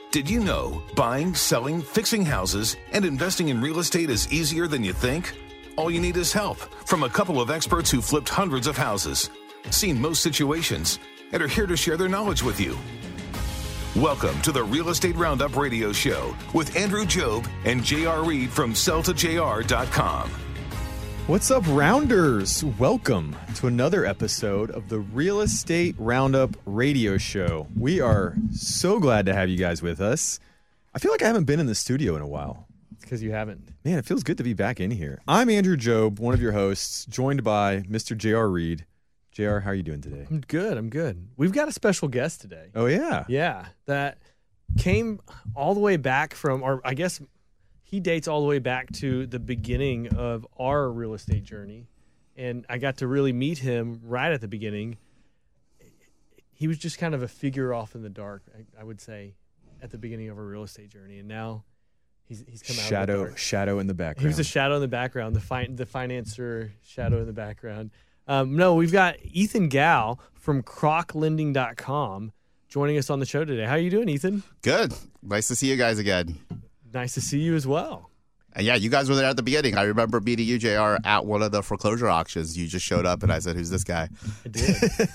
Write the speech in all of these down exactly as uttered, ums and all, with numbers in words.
Did you know buying, selling, fixing houses, and investing in real estate is easier than you think? All you need is help from a couple of experts who flipped hundreds of houses, seen most situations, and are here to share their knowledge with you. Welcome to the Real Estate Roundup Radio Show with Andrew Job and J R Reed from sell to J R dot com. What's up, Rounders? Welcome to another episode of the Real Estate Roundup Radio Show. We are so glad to have you guys with us. I feel like I haven't been in the studio in a while. It's because you haven't. Man, it feels good to be back in here. I'm Andrew Job, one of your hosts, joined by Mister J R Reed. J R, how are you doing today? I'm good. I'm good. We've got a special guest today. Oh, yeah? Yeah, that came all the way back from, or I guess he dates all the way back to the beginning of our real estate journey. And I got to really meet him right at the beginning. He was just kind of a figure off in the dark, I, I would say, at the beginning of our real estate journey. And now he's he's come out shadow, of the dark. Shadow in the background. He was a shadow in the background, the fi- the financer shadow in the background. Um, no, we've got Ethan Gao from croc lending dot com joining us on the show today. How are you doing, Ethan? Good. Nice to see you guys again. Nice to see you as well. And yeah, you guys were there at the beginning. I remember meeting you, J R, at one of the foreclosure auctions. You just showed up and I said, "Who's this guy?" I did.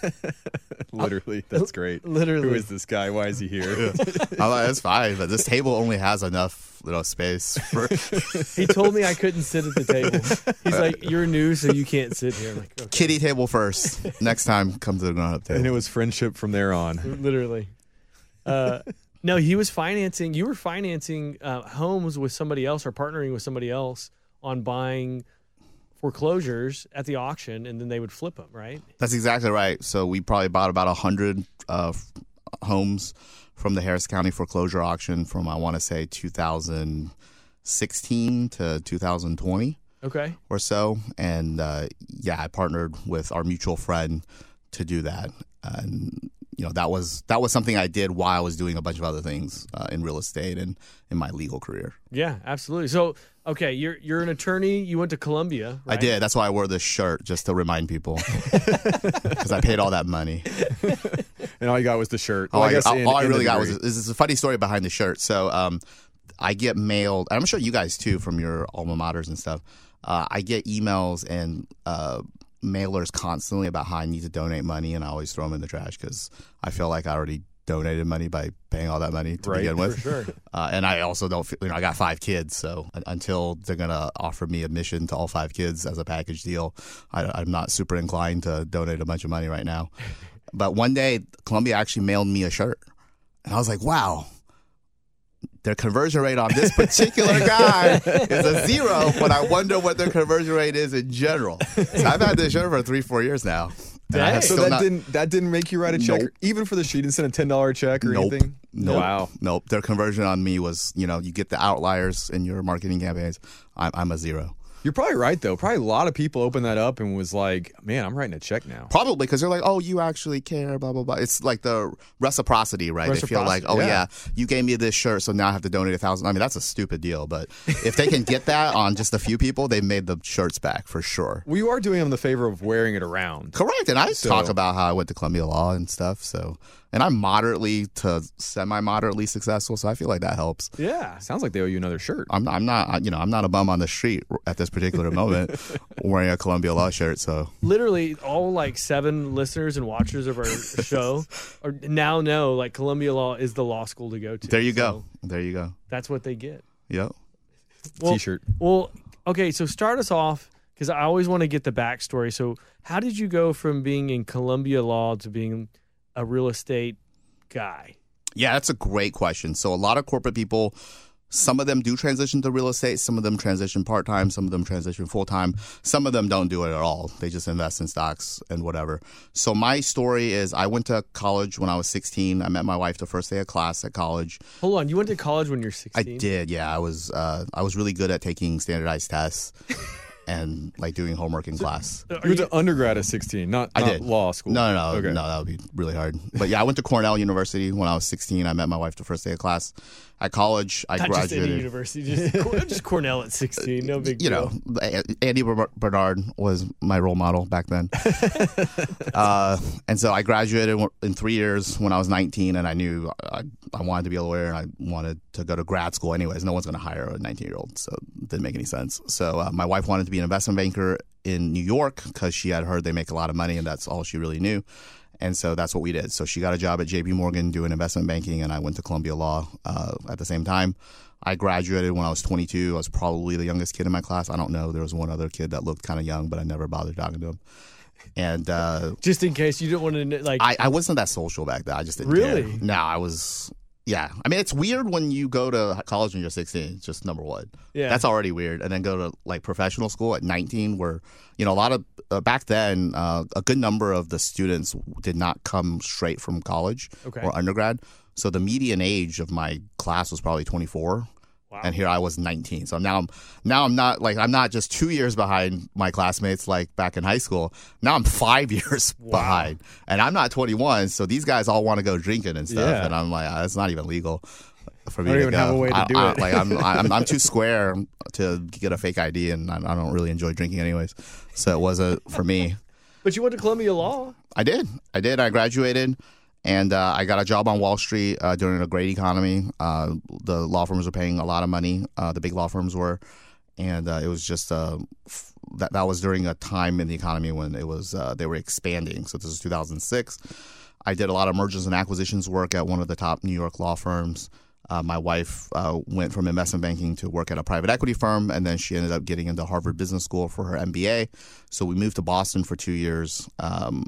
Literally. That's great. Literally. Who is this guy? Why is he here? I'm like, that's fine, but this table only has enough little space for. He told me I couldn't sit at the table. He's like, "You're new, so you can't sit here." I'm like, okay. Kiddie table first. Next time, come to the grown-up table. And it was friendship from there on. Literally. Uh, no, he was financing. You were financing uh, homes with somebody else or partnering with somebody else on buying foreclosures at the auction, and then they would flip them, right? That's exactly right. So we probably bought about one hundred uh, homes from the Harris County foreclosure auction from, I want to say, two thousand sixteen to two thousand twenty. Okay. Or so. And uh, yeah, I partnered with our mutual friend to do that. And you know, that was that was something I did while I was doing a bunch of other things uh, in real estate and in my legal career. Yeah, absolutely. So, okay, you're you're an attorney. You went to Columbia, right? I did. That's why I wore this shirt, just to remind people, because I paid all that money. And all you got was the shirt. All, well, I, I guess all, in, all I in really the got degree. was this is a funny story behind the shirt. So um, I get mailed, and I'm sure you guys too, from your alma maters and stuff. Uh, I get emails and uh, mailers constantly about how I need to donate money, and I always throw them in the trash because I feel like I already donated money by paying all that money to right, begin with. For sure. Uh, and I also don't feel, you know, I got five kids, so until they're going to offer me admission to all five kids as a package deal, I, I'm not super inclined to donate a bunch of money right now. But one day, Columbia actually mailed me a shirt, and I was like, wow. Their conversion rate on this particular guy is a zero, but I wonder what their conversion rate is in general. So I've had this shirt for three, four years now. And I have So still that not, didn't that didn't make you write a check, Nope. even for the sheet, and send a ten dollar check or Nope. anything? Nope. Wow. Nope. Their conversion on me was, you know, you get the outliers in your marketing campaigns. I'm, I'm a zero. You're probably right, though. Probably a lot of people opened that up and was like, man, I'm writing a check now. Probably because they're like, oh, you actually care, blah, blah, blah. It's like the reciprocity, right? They feel like, oh, yeah. yeah, you gave me this shirt, so now I have to donate a thousand. I mean, that's a stupid deal. But if they can get that on just a few people, they made the shirts back for sure. Well, you are doing them the favor of wearing it around. Correct. And I So- talk about how I went to Columbia Law and stuff. So, and I'm moderately to semi-moderately successful, so I feel like that helps. Yeah. Sounds like they owe you another shirt. I'm, I'm not, you know, I'm not a bum on the street at this particular moment wearing a Columbia Law shirt. So Literally, all like seven listeners and watchers of our show are now know like Columbia Law is the law school to go to. there you So go. There you go. That's what they get. Yep. Well, T-shirt. Well, okay, so start us off because I always want to get the backstory. So, how did you go from being in Columbia Law to being a real estate guy? Yeah, that's a great question. So a lot of corporate people, some of them do transition to real estate. Some of them transition part-time. Some of them transition full-time. Some of them don't do it at all. They just invest in stocks and whatever. So my story is I went to college when I was sixteen. I met my wife the first day of class at college. Hold on, you went to college when you're sixteen? I did, yeah. I was uh, I was really good at taking standardized tests and like doing homework in class. You went to undergrad at sixteen, not, I not did. law school. No, no, no, Okay. no, that would be really hard. But yeah, I went to Cornell University when I was sixteen. I met my wife the first day of class. at college, I Not just graduated. any university, just, just Cornell at sixteen. No big you deal. know, Andy Bernard was my role model back then. uh, and so I graduated in three years when I was nineteen, and I knew I, I wanted to be a lawyer, and I wanted to go to grad school anyways. No one's going to hire a nineteen-year-old, so it didn't make any sense. So uh, my wife wanted to be an investment banker in New York because she had heard they make a lot of money, and that's all she really knew. And so that's what we did. So she got a job at J P Morgan doing investment banking, and I went to Columbia Law uh, at the same time. I graduated when I was twenty-two. I was probably the youngest kid in my class. I don't know. There was one other kid that looked kind of young, but I never bothered talking to him. And uh, just in case you didn't want to, like, I, I wasn't that social back then. I just didn't really? care. No, I was. Yeah, I mean, it's weird when you go to college when you're sixteen. It's just number one. Yeah, that's already weird. And then go to like professional school at nineteen, where you know a lot of uh, back then, uh, a good number of the students did not come straight from college okay. or undergrad. So the median age of my class was probably twenty-four. Wow. And here I was nineteen. So now I'm now I'm not like I'm not just two years behind my classmates like back in high school. Now I'm five years wow. behind, and I'm not twenty-one. So these guys all want to go drinking and stuff, yeah. and I'm like, it's not even legal for me I don't to even go. have a way to I, do I, it. Like I'm, I'm I'm too square to get a fake I D, and I, I don't really enjoy drinking anyways. So it wasn't for me. But you went to Columbia Law. I did. I did. I graduated. And uh, I got a job on Wall Street uh, during a great economy. Uh, the law firms were paying a lot of money. Uh, the big law firms were, and uh, it was just uh, f- that that was during a time in the economy when it was uh, they were expanding. So this is two thousand six. I did a lot of mergers and acquisitions work at one of the top New York law firms. Uh, my wife uh, went from investment banking to work at a private equity firm, and then she ended up getting into Harvard Business School for her M B A. So we moved to Boston for two years. Um,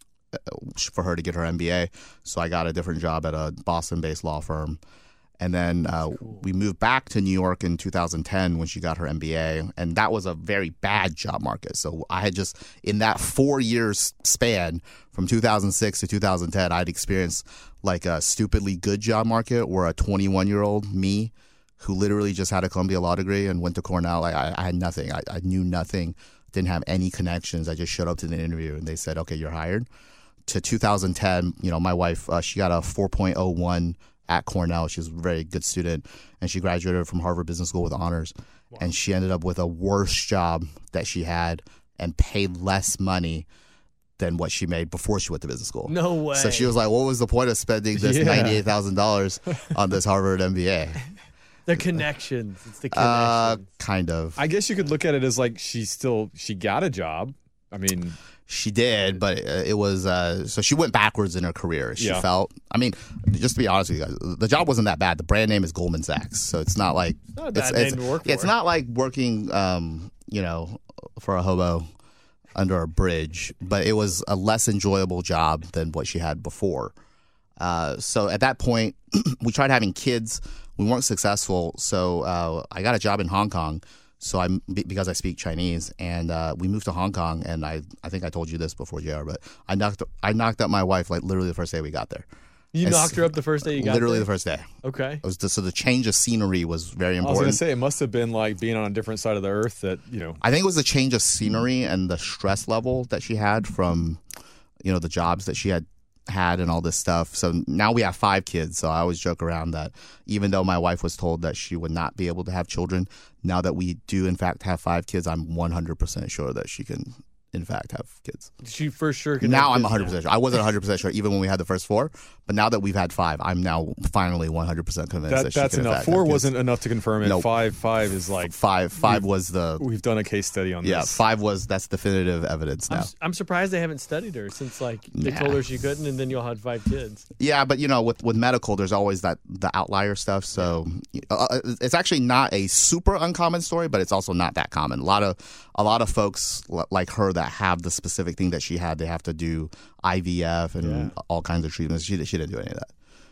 for her to get her M B A. So I got a different job at a Boston-based law firm. And then uh, cool. we moved back to New York in two thousand ten when she got her M B A. And that was a very bad job market. So I had just, in that four years span from two thousand six to two thousand ten, I'd experienced like a stupidly good job market where a twenty-one-year-old me who literally just had a Columbia Law degree and went to Cornell, like I, I had nothing. I, I knew nothing, didn't have any connections. I just showed up to the interview and they said, okay, you're hired. To two thousand ten, you know, my wife, uh, she got a four point oh one at Cornell. She was a very good student, and she graduated from Harvard Business School with honors. Wow. And she ended up with a worse job that she had and paid less money than what she made before she went to business school. No way. So she was like, what was the point of spending this yeah. ninety-eight thousand dollars on this Harvard M B A? The connections. It's the connections. Uh, kind of. I guess you could look at it as like she still, she got a job. I mean... She did, but it, it was uh, so she went backwards in her career. She yeah. felt. I mean, just to be honest with you guys, the job wasn't that bad. The brand name is Goldman Sachs, so it's not like it's not a bad it's, name it's, to work for. It's not like working, um, you know, for a hobo under a bridge. But it was a less enjoyable job than what she had before. Uh, so at that point, we tried having kids. We weren't successful, so uh, I got a job in Hong Kong. So I, because I speak Chinese, and uh, we moved to Hong Kong, and I, I think I told you this before, J R, but I knocked, I knocked up my wife like literally the first day we got there. You and knocked her up the first day you got literally there? the first day. Okay. It was just, so the change of scenery was very important. I was going to say, it must have been like being on a different side of the earth that, you know. I think it was the change of scenery and the stress level that she had from, you know, the jobs that she had had and all this stuff. So now we have five kids. So I always joke around that even though my wife was told that she would not be able to have children, now that we do in fact have five kids, I'm one hundred percent sure that she can in fact have kids. She for sure can. Now I'm one hundred percent sure. I wasn't one hundred percent sure even when we had the first four, but now that we've had five, I'm now finally one hundred percent convinced that, that she that's can enough. in fact Four have wasn't enough to confirm it. Nope. Five, five is like five. Five was the. We've done a case study on yeah, this. five was that's definitive evidence now. I'm, I'm surprised they haven't studied her since like they Nah. told her she couldn't, and then y'all had five kids. Yeah, but you know, with with medical, there's always that the outlier stuff. So uh, it's actually not a super uncommon story, but it's also not that common. A lot of a lot of folks l- like her that have the specific thing that she had, they have to do I V F and Yeah. all kinds of treatments. She she didn't do any of that.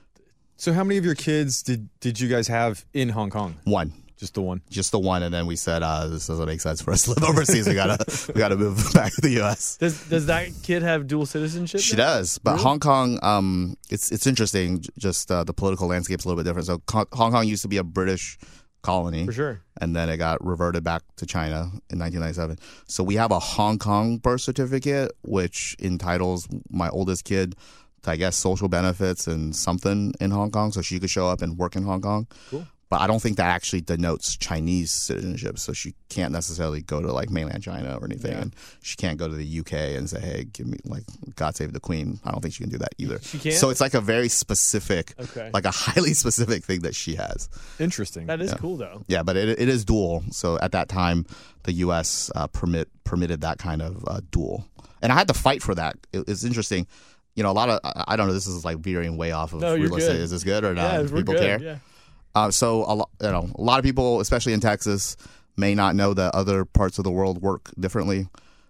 So how many of your kids did did you guys have in Hong Kong? One. Just the one. Just the one, and then we said, uh, "This doesn't make sense for us to live overseas. We gotta, we gotta move back to the U S" Does Does that kid have dual citizenship? She now? does, but Really? Hong Kong, um, it's it's interesting. j- Just uh, the political landscape's a little bit different. So Hong Hong Kong used to be a British colony, For sure. and then it got reverted back to China in nineteen ninety-seven. So we have a Hong Kong birth certificate, which entitles my oldest kid I guess, social benefits and something in Hong Kong, so she could show up and work in Hong Kong. Cool. But I don't think that actually denotes Chinese citizenship, so she can't necessarily go to like mainland China or anything, Yeah. and she can't go to the U K and say, "Hey, give me like God save the Queen." I don't think she can do that either. She can't? So it's like a very specific, Okay. like a highly specific thing that she has. Interesting. That is Yeah. cool though. Yeah, but it it is dual. So at that time, the U S uh, permit permitted that kind of uh, dual, and I had to fight for that. It, it's interesting. You know, a lot of I, I don't know. This is like veering way off of No, you're real estate. good. Is this good or not? Yeah, Do we're people good. care? Yeah. Uh, so a lot, you know, a lot of people, especially in Texas, may not know that other parts of the world work differently.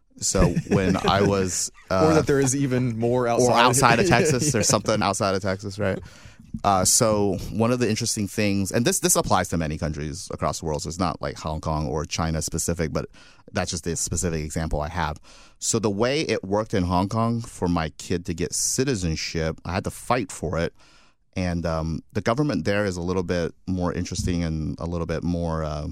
So when I was, uh, or that there is even more outside, or outside of Texas, Yeah. there's something outside of Texas, right? Uh, so one of the interesting things, and this this applies to many countries across the world, so it's not like Hong Kong or China specific, but that's just the specific example I have. So the way it worked in Hong Kong for my kid to get citizenship, I had to fight for it. And um, the government there is a little bit more interesting and a little bit more, uh,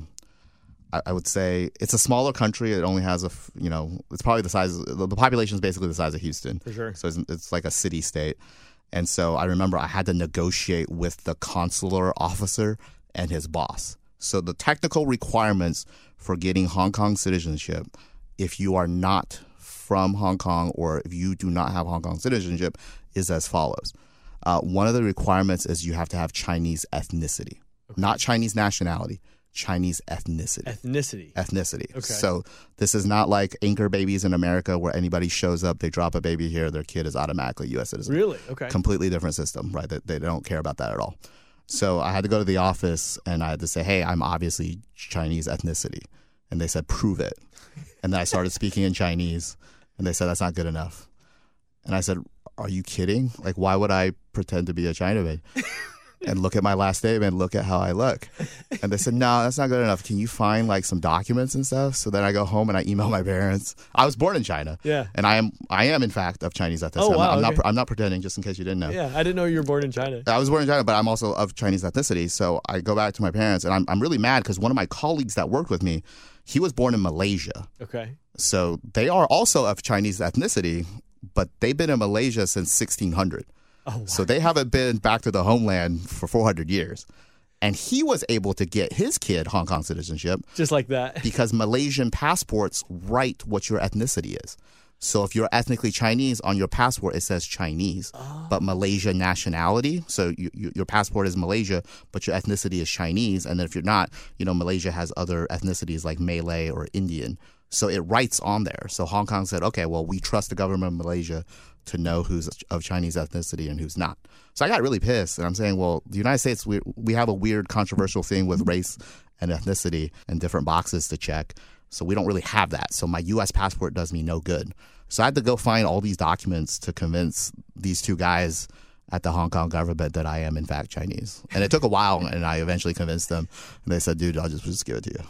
I, I would say, it's a smaller country. It only has a, f- you know, it's probably the size, the population is basically the size of Houston. For sure. So it's, it's like a city state. And so I remember I had to negotiate with the consular officer and his boss. So the technical requirements for getting Hong Kong citizenship, if you are not from Hong Kong or if you do not have Hong Kong citizenship, is as follows. Uh, one of the requirements is you have to have Chinese ethnicity, okay. Not Chinese nationality, Chinese ethnicity. Ethnicity. Ethnicity. Okay. So this is not like anchor babies in America where anybody shows up, they drop a baby here, their kid is automatically U S citizen. Really? Okay. Completely different system, right? They, they don't care about that at all. So I had to go to the office and I had to say, hey, I'm obviously Chinese ethnicity. And they said, prove it. And then I started speaking in Chinese and they said, that's not good enough. And I said, are you kidding? Like, why would I pretend to be a Chinaman? And look at my last name and look at how I look. And they said, no, that's not good enough. Can you find like some documents and stuff? So then I go home and I email my parents. I was born in China. Yeah. And I am, I am in fact of Chinese ethnicity. Oh, wow, I'm, not, okay. I'm not, I'm not pretending, just in case you didn't know. Yeah, I didn't know you were born in China. I was born in China, but I'm also of Chinese ethnicity. So I go back to my parents and I'm, I'm really mad because one of my colleagues that worked with me, he was born in Malaysia. Okay. So they are also of Chinese ethnicity, but they've been in Malaysia since sixteen hundred. Oh, wow. So they haven't been back to the homeland for four hundred years. And he was able to get his kid Hong Kong citizenship Just like that. because Malaysian passports write what your ethnicity is. So if you're ethnically Chinese, on your passport it says Chinese, Oh. but Malaysia nationality. So you, you, your passport is Malaysia, but your ethnicity is Chinese. And then if you're not, you know, Malaysia has other ethnicities like Malay or Indian. So it writes on there. So Hong Kong said, okay, well, we trust the government of Malaysia to know who's of Chinese ethnicity and who's not. So I got really pissed. And I'm saying, well, the United States, we, we have a weird controversial thing with race and ethnicity and different boxes to check. So we don't really have that. So my U S passport does me no good. So I had to go find all these documents to convince these two guys at the Hong Kong government that I am in fact Chinese. And it took a while, and I eventually convinced them. And they said, dude, I'll just, just give it to you.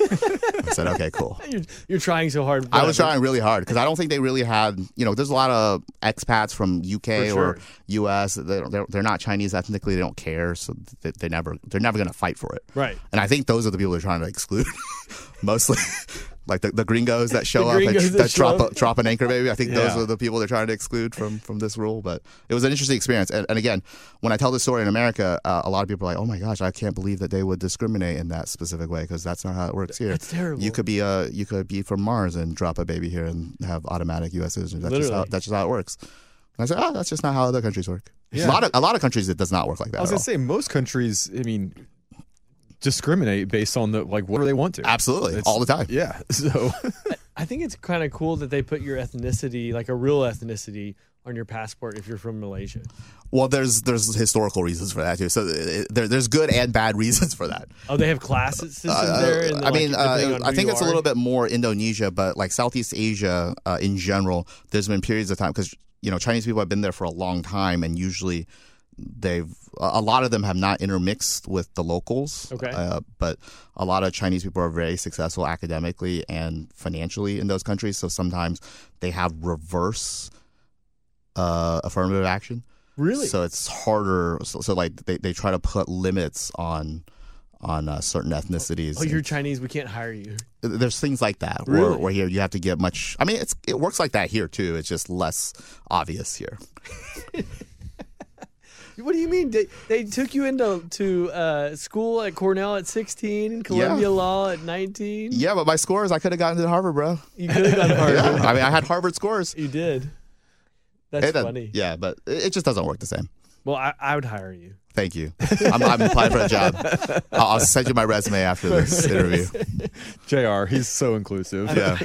I said, okay, cool. You're, you're trying so hard. I was whatever. trying really hard because I don't think they really had, you know, there's a lot of expats from U K For sure. or U S. They, they're, they're not Chinese ethnically. They don't care. So they, they never, they're never going to fight for it. Right. And I think those are the people they're trying to exclude mostly. Like the, the gringos that show The up and gringos that, that show drop, up. a, drop an anchor baby. I think those Yeah. are the people they're trying to exclude from, from this rule. But it was an interesting experience. And, and again, when I tell this story in America, uh, a lot of people are like, oh my gosh, I can't believe that they would discriminate in that specific way because that's not how it works here. That's terrible. You could be uh, you could be from Mars and drop a baby here and have automatic U S citizenship. That's just how, Literally. that's just how it works. And I said, oh, that's just not how other countries work. Yeah. A lot of a lot of countries it does not work like that. I was at gonna all. say most countries, I mean, discriminate based on the like whatever they want to. Absolutely, It's- all the time. Yeah. So I think it's kind of cool that they put your ethnicity, like a real ethnicity, on your passport if you're from Malaysia. Well, there's there's historical reasons for that too. So it, there, there's good and bad reasons for that. Oh, they have class systems Uh, there. And I like, mean, depending uh, on I who think you it's a are. little bit more Indonesia, but like Southeast Asia uh, in general, there's been periods of time because you know Chinese people have been there for a long time, and usually they've a lot of them have not intermixed with the locals. Okay. Uh, but a lot of Chinese people are very successful academically and financially in those countries, so sometimes they have reverse uh, affirmative action. Really? So it's harder. So, so like they, they try to put limits on on uh, certain ethnicities. Oh, you're Chinese. We can't hire you. There's things like that Really? where, where here you have to get much. I mean, it's it works like that here too. It's just less obvious here. What do you mean? They, they took you into to uh, school at Cornell at sixteen and Columbia Yeah. Law at nineteen? Yeah, but my scores, I could have gotten into Harvard, bro. You could have gone to Harvard. Yeah, I mean, I had Harvard scores. You did. That's It does- funny. Yeah, but it it just doesn't work the same. Well, I, I would hire you. Thank you. I'm, I'm applying for a job. I'll, I'll send you my resume after this interview. J R, he's so inclusive. Yeah.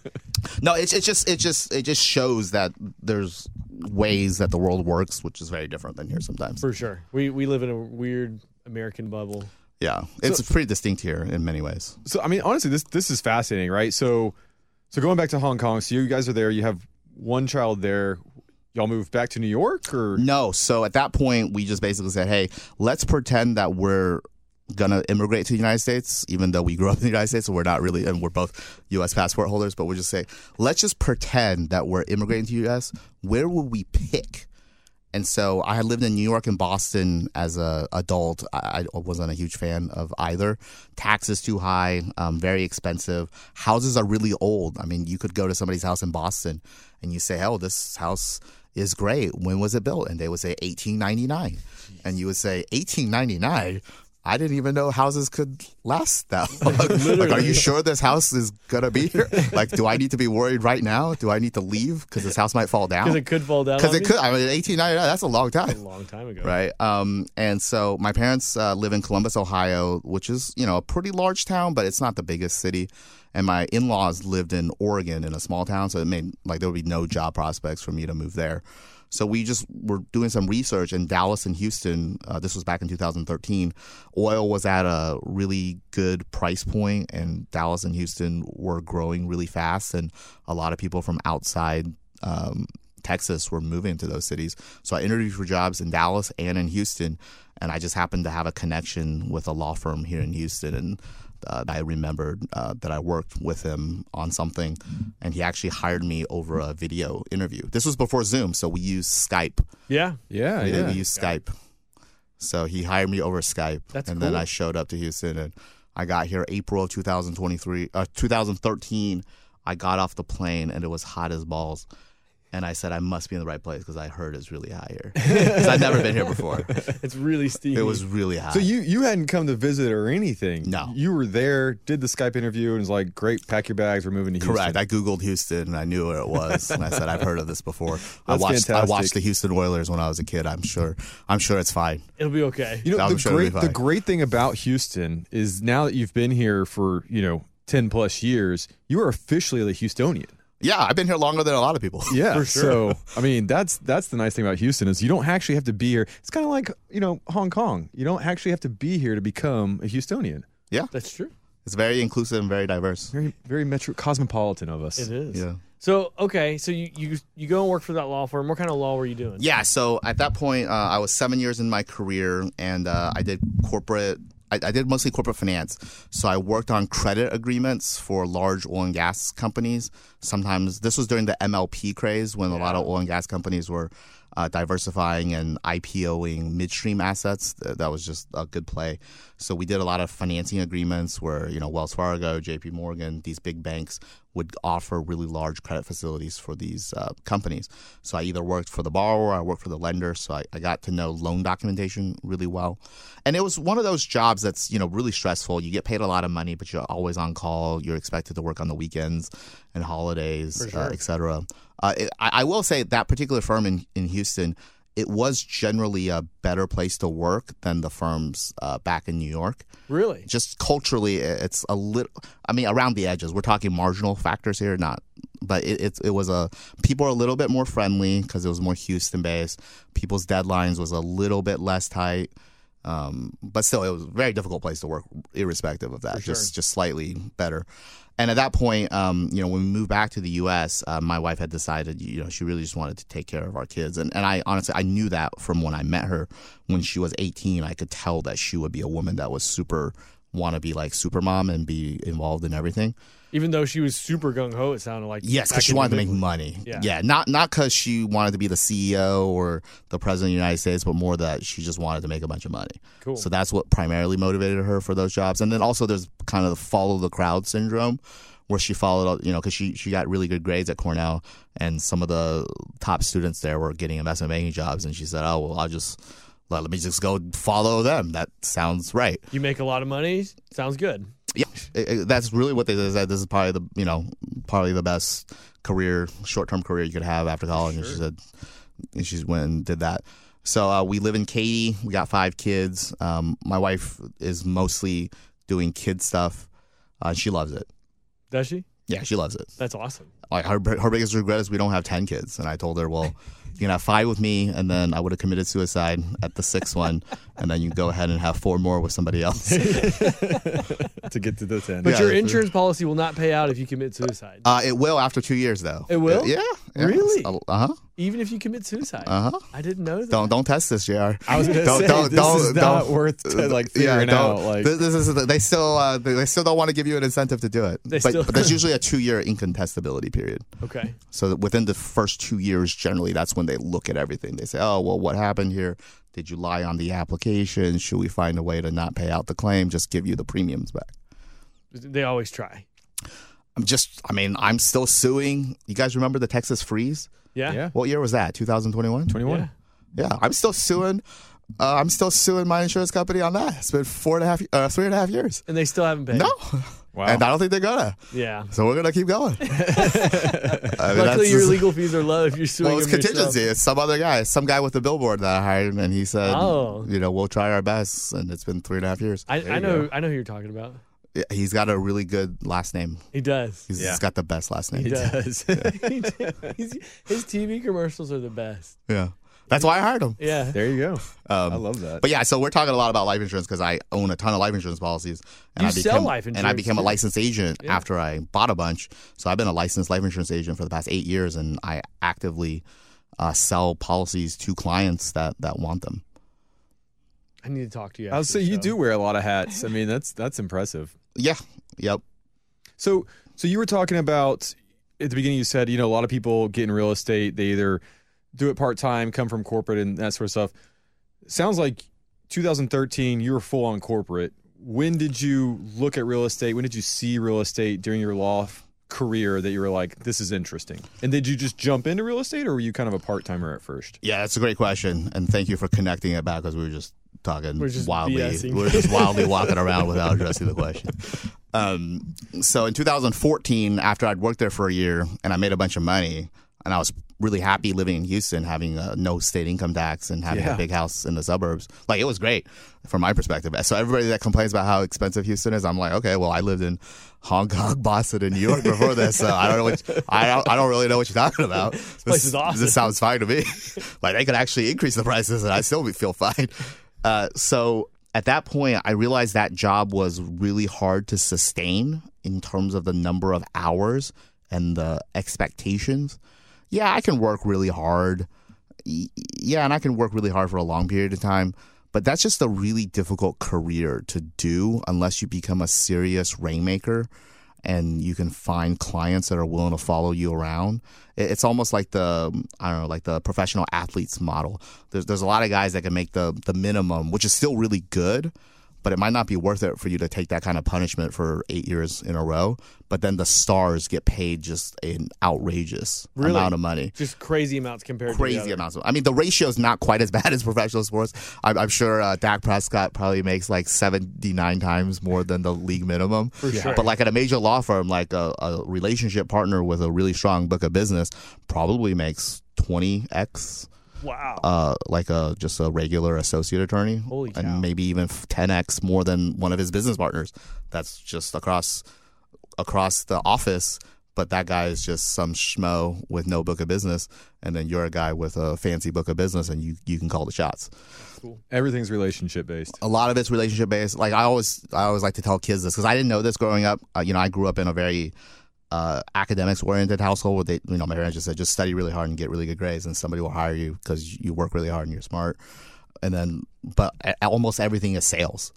No, it's it's just it just it just shows that there's ways that the world works, which is very different than here sometimes. For sure. We we live in a weird American bubble. Yeah, it's pretty distinct here in many ways. So I mean, honestly, this this is fascinating, right? So, so going back to Hong Kong, so you guys are there. You have one child there. Y'all moved back to New York, or No, so at that point, we just basically said, hey, let's pretend that we're going to immigrate to the United States, even though we grew up in the United States, so we're not really, and we're both U S passport holders, but we'll just say, let's just pretend that we're immigrating to the U S. Where would we pick? And so I had lived in New York and Boston as an adult. I, I wasn't a huge fan of either. Taxes too high, um, very expensive. Houses are really old. I mean, you could go to somebody's house in Boston and you say, oh, this house is great. When was it built? And they would say eighteen ninety-nine. And you would say, eighteen ninety-nine? I didn't even know houses could last that long. Like, are you sure this house is going to be here? Like, do I need to be worried right now? Do I need to leave because this house might fall down? Because it could fall down. Because on it me? could. I mean, eighteen ninety-nine, that's a long time. A long time ago. Right. Um, and so my parents uh, live in Columbus, Ohio, which is, you know, a pretty large town, but it's not the biggest city. And my in-laws lived in Oregon in a small town, so it made like there would be no job prospects for me to move there. So we just were doing some research in Dallas and Houston. Uh, this was back in two thousand thirteen. Oil was at a really good price point, and Dallas and Houston were growing really fast, and a lot of people from outside um, Texas were moving to those cities. So I interviewed for jobs in Dallas and in Houston, and I just happened to have a connection with a law firm here in Houston, and Uh, I remembered uh, that I worked with him on something, and he actually hired me over a video interview. This was before Zoom, so we used Skype. Yeah. yeah, We, yeah. we used Skype. So he hired me over Skype, That's and cool. then I showed up to Houston, and I got here April of two thousand twenty-three, uh, two thousand thirteen. I got off the plane, and it was hot as balls. And I said, I must be in the right place because I heard it's really hot here. Because I'd never been here before. It's really steamy. It was really hot. So you you hadn't come to visit or anything. No. You were there, did the Skype interview, and was like, "Great, pack your bags, we're moving to Houston." Correct. I Googled Houston and I knew where it was. And I said, I've heard of this before. I That's watched I fantastic. watched the Houston Oilers when I was a kid. I'm sure I'm sure it's fine. It'll be okay. You know, I'm the sure it'll be great the fine. great thing about Houston is now that you've been here for, you know, ten plus years, you are officially a Houstonian. Yeah, I've been here longer than a lot of people. Yeah, For sure. So I mean, that's that's the nice thing about Houston is you don't actually have to be here. It's kind of like, you know, Hong Kong. You don't actually have to be here to become a Houstonian. Yeah. That's true. It's very inclusive and very diverse. Very very metro cosmopolitan of us. It is. Yeah. So, okay. So you, you, you go and work for that law firm. What kind of law were you doing? Yeah, so at that point, uh, I was seven years in my career, and uh, I did corporate. I, I did mostly corporate finance. So I worked on credit agreements for large oil and gas companies. Sometimes this was during the M L P craze when a lot of oil and gas companies were uh, diversifying and IPOing midstream assets. Th- That was just a good play. So we did a lot of financing agreements where, you know, Wells Fargo, J P Morgan, these big banks would offer really large credit facilities for these uh, companies. So I either worked for the borrower, I worked for the lender. So I, I got to know loan documentation really well. And it was one of those jobs that's, you know, really stressful. You get paid a lot of money, but you're always on call. You're expected to work on the weekends and holidays, For sure. uh, et cetera. Uh, it, I, I will say that particular firm in, in Houston, it was generally a better place to work than the firms uh, back in New York. Really? Just culturally, it's a little, I mean, around the edges. We're talking marginal factors here, not, but it, it, it was a, people are a little bit more friendly because it was more Houston based. People's deadlines was a little bit less tight. Um, but still, it was a very difficult place to work, irrespective of that. For sure. Just just slightly better. And at that point, um, you know, when we moved back to the U S, uh, my wife had decided, you know, she really just wanted to take care of our kids. And and I honestly, I knew that from when I met her. When she was eighteen, I could tell that she would be a woman that was super want to be like super mom and be involved in everything. Even though she was super gung ho, it sounded like Yes, back because she in the wanted to make big money. Yeah. yeah, not not because she wanted to be the C E O or the president of the United States, but more that she just wanted to make a bunch of money. Cool. So that's what primarily motivated her for those jobs. And then also there's kind of the follow the crowd syndrome, where she followed, you know, because she, she got really good grades at Cornell, and some of the top students there were getting investment banking jobs, and she said, oh, well, I'll just, let, let me just go follow them. That sounds right. You make a lot of money. Sounds good. Yeah, it, it, that's really what they said. This is probably the, you know, probably the best career, short-term career you could have after college. Sure. And she said, and she went and did that. So uh, we live in Katy. We got five kids. Um, my wife is mostly doing kid stuff. Uh, she loves it. Does she? Yeah, she loves it. That's awesome. Like her, her biggest regret is we don't have ten kids. And I told her, well, you can have five with me, and then I would have committed suicide at the sixth one, and then you go ahead and have four more with somebody else. To get to the ten. But Yeah, your it's- insurance policy will not pay out if you commit suicide. Uh, it will after two years, though. It will? Uh, yeah. yeah. Really? Uh huh. Even if you commit suicide. Uh huh. I didn't know that. Don't don't test this, J R. I was going to Don't- say, don't- this don't- is not don't- worth to, like Yeah, figuring don't- out. Like, this, this is they still uh, they they still don't want to give you an incentive to do it. They but, still- but there's usually a two year incontestability period. Okay. So that within the first two years, generally, that's when they look at everything. They say, oh, well, what happened here? Did you lie on the application? Should we find a way to not pay out the claim? Just give you the premiums back. They always try. I'm just, I mean, I'm still suing. You guys remember the Texas freeze? Yeah. yeah, What year was that? two thousand twenty-one? twenty-one. Yeah. Yeah, I'm still suing. Uh, I'm still suing my insurance company on that. It's been four and a half, uh, three and a half years. And they still haven't paid. No. Wow. And I don't think they're gonna. Yeah. So we're gonna keep going. I mean, Luckily, that's your just- legal fees are low if you're suing Well, it's them yourself. contingency. It's some other guy, some guy with the billboard that I hired, and he said, Oh. you know, we'll try our best. And it's been three and a half years. I, There I you know. go. I know who you're talking about. Yeah, he's got a really good last name. He does. He's, Yeah. he's got the best last name. He It does. does. He does. He's- His T V commercials are the best. Yeah, that's why I hired him. Yeah. There you go. Um, I love that. But yeah, so we're talking a lot about life insurance because I own a ton of life insurance policies, and You I sell became life and I insurance, became a too. licensed agent Yeah. after I bought a bunch. So I've been a licensed life insurance agent for the past eight years, and I actively uh, sell policies to clients that that want them. I need to talk to you. I'll after say the you show. do wear a lot of hats. I mean, that's that's impressive. Yeah. Yep. So, so you were talking about at the beginning. You said, you know, a lot of people get in real estate. They either do it part time, come from corporate, and that sort of stuff. Sounds like two thousand thirteen. You were full on corporate. When did you look at real estate? When did you see real estate during your law f- career that you were like, this is interesting? And did you just jump into real estate, or were you kind of a part timer at first? Yeah, that's a great question, and thank you for connecting it back because we were just talking We're just wildly. BSing. We were just wildly walking around without addressing the question. Um, so in two thousand fourteen, after I'd worked there for a year and I made a bunch of money, and I was really happy living in Houston, having uh, no state income tax and having Yeah. a big house in the suburbs. Like, it was great from my perspective. So everybody that complains about how expensive Houston is, I'm like, okay, well, I lived in Hong Kong, Boston, and New York before this, so I don't know what I don't, I don't really know what you're talking about. This, place is awesome. This sounds fine to me. Like, they could actually increase the prices, and I still would feel fine. Uh, so at that point, I realized that job was really hard to sustain in terms of the number of hours and the expectations. Yeah, I can work really hard. Y- Yeah, and I can work really hard for a long period of time. But that's just a really difficult career to do unless you become a serious rainmaker and you can find clients that are willing to follow you around. It- It's almost like the, I don't know, like the professional athletes model. There's there's a lot of guys that can make the the minimum, which is still really good, but it might not be worth it for you to take that kind of punishment for eight years in a row. But then the stars get paid just an outrageous Really? amount of money. Just crazy amounts compared to the Crazy other. amounts. Of, I mean, the ratio is not quite as bad as professional sports. I'm, I'm sure uh, Dak Prescott probably makes like seventy-nine times more than the league minimum. For sure. But like at a major law firm, like a, a relationship partner with a really strong book of business probably makes twenty x. Wow. Uh, like a just a regular associate attorney, Holy cow. and maybe even ten x more than one of his business partners. That's just across across the office. But that guy is just some schmo with no book of business, and then you're a guy with a fancy book of business, and you you can call the shots. Everything's relationship based. A lot of it's relationship based. Like I always I always like to tell kids this because I didn't know this growing up. Uh, you know, I grew up in a very uh, academics oriented household where they, you know, my parents just said, just study really hard and get really good grades, and somebody will hire you because you work really hard and you're smart. And then, but a- almost everything is sales.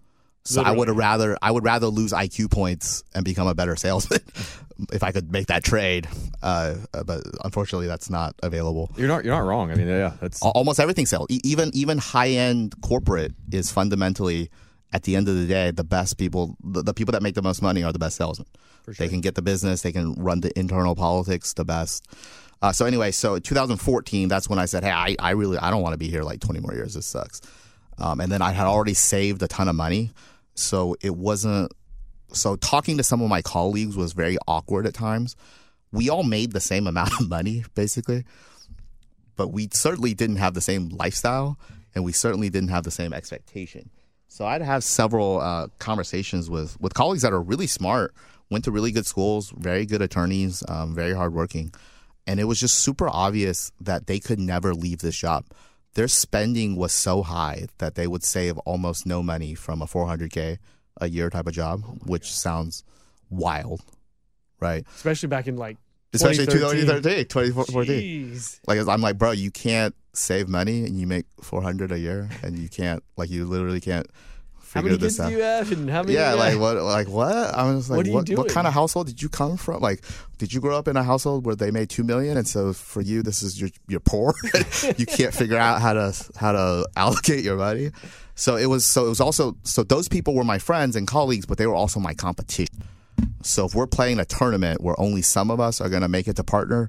So Literally. I would rather I would rather lose I Q points and become a better salesman if I could make that trade. Uh, but unfortunately, that's not available. You're not you're not wrong. I mean, yeah, that's Al- Almost everything sales, E- even even high end corporate, is fundamentally at the end of the day the best people. The, the people that make the most money are the best salesmen. For sure. They can get the business. They can run the internal politics the best. Uh, so anyway, so twenty fourteen, that's when I said, hey, I, I really I don't want to be here like twenty more years. This sucks. Um, and then I had already saved a ton of money. So it wasn't – so talking to some of my colleagues was very awkward at times. We all made the same amount of money, basically, but we certainly didn't have the same lifestyle, and we certainly didn't have the same expectation. So I'd have several uh, conversations with, with colleagues that are really smart, went to really good schools, very good attorneys, um, very hardworking, and it was just super obvious that they could never leave this job. Their spending was so high that they would save almost no money from a four hundred K a year type of job, which God. sounds wild, right? Especially back in like Especially twenty thirteen. twenty thirteen, twenty fourteen. Jeez. Like, I'm like, bro, you can't save money and you make four hundred a year and you can't, like, you literally can't How figure many this kids out. do you have? And how many? Yeah, like what? Like what? I was like, What are you what, what doing? kind of household did you come from? Like, did you grow up in a household where they made two million, and so for you, this is your you're poor. You can't figure out how to how to allocate your money. So it was. So it was also. So those people were my friends and colleagues, but they were also my competition. So if we're playing a tournament where only some of us are going to make it to partner,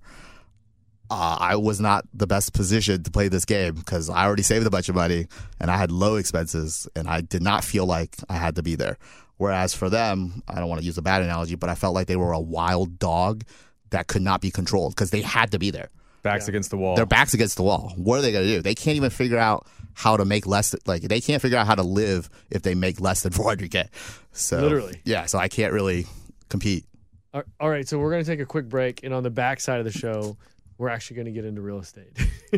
Uh, I was not the best position to play this game because I already saved a bunch of money and I had low expenses and I did not feel like I had to be there. Whereas for them, I don't want to use a bad analogy, but I felt like they were a wild dog that could not be controlled because they had to be there. backs Yeah. against the wall. Their backs against the wall. What are they going to do? They can't even figure out how to make less. Like they can't figure out how to live if they make less than four hundred K. So Literally. yeah. So I can't really compete. All- All right, so we're going to take a quick break, and on the back side of the show, we're actually going to get into real estate.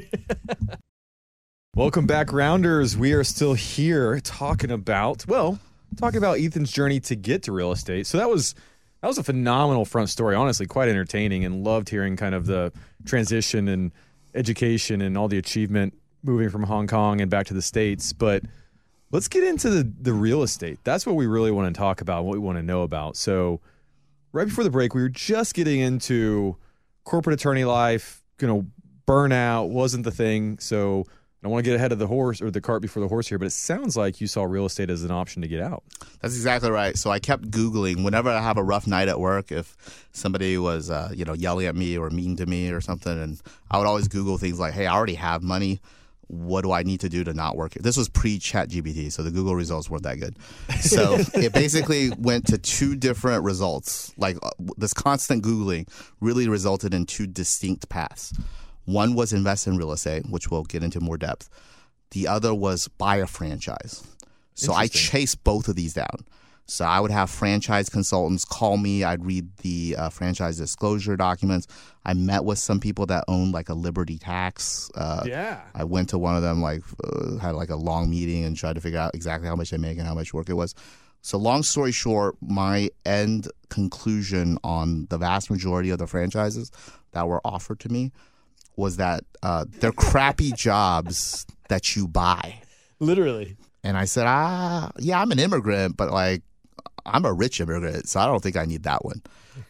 Welcome back, Rounders. We are still here talking about, well, talking about Ethan's journey to get to real estate. So that was that was a phenomenal front story, honestly, quite entertaining, and loved hearing kind of the transition and education and all the achievement moving from Hong Kong and back to the States. But let's get into the, the real estate. That's what we really want to talk about, what we want to know about. So right before the break, we were just getting into corporate attorney life, you know, burnout wasn't the thing. So I don't want to get ahead of the horse or the cart before the horse here, but it sounds like you saw real estate as an option to get out. That's exactly right. So I kept Googling whenever I have a rough night at work, if somebody was, uh, you know, yelling at me or mean to me or something, and I would always Google things like, hey, I already have money. What do I need to do to not work here? This was pre-Chat G P T, so the Google results weren't that good. So it basically went to two different results. Like uh, this constant Googling really resulted in two distinct paths. One was invest in real estate, which we'll get into more depth. The other was buy a franchise. So I chased both of these down. So I would have franchise consultants call me. I'd read the uh, franchise disclosure documents. I met with some people that owned like a Liberty Tax. Uh, Yeah. I went to one of them, like uh, had like a long meeting and tried to figure out exactly how much they make and how much work it was. So long story short, my end conclusion on the vast majority of the franchises that were offered to me was that uh, they're crappy jobs that you buy. Literally. And I said, ah, yeah, I'm an immigrant, but like I'm a rich immigrant, so I don't think I need that one.